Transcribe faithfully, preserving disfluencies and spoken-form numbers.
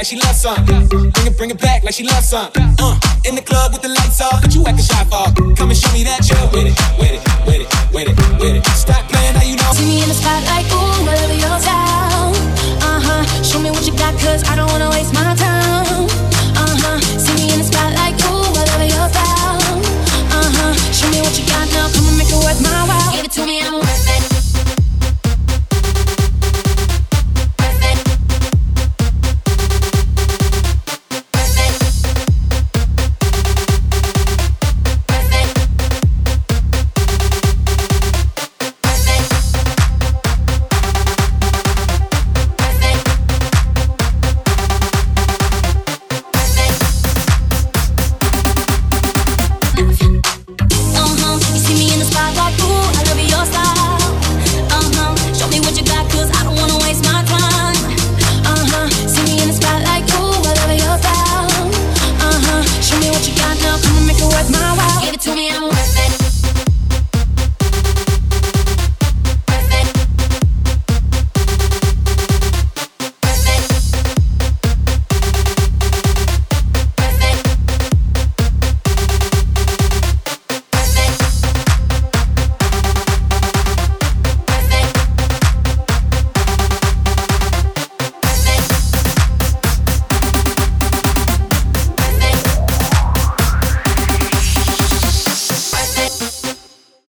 like she loves some. Bring it, bring it back like she loves some. Uh, in the club with the lights off, but you acting shy for. Come and show me that you're with it, with it, with it, with it, with it. Stop playing, now you know. See me in the spotlight, ooh, whatever your style. Uh huh. Show me what you got, cause I don't wanna waste my time.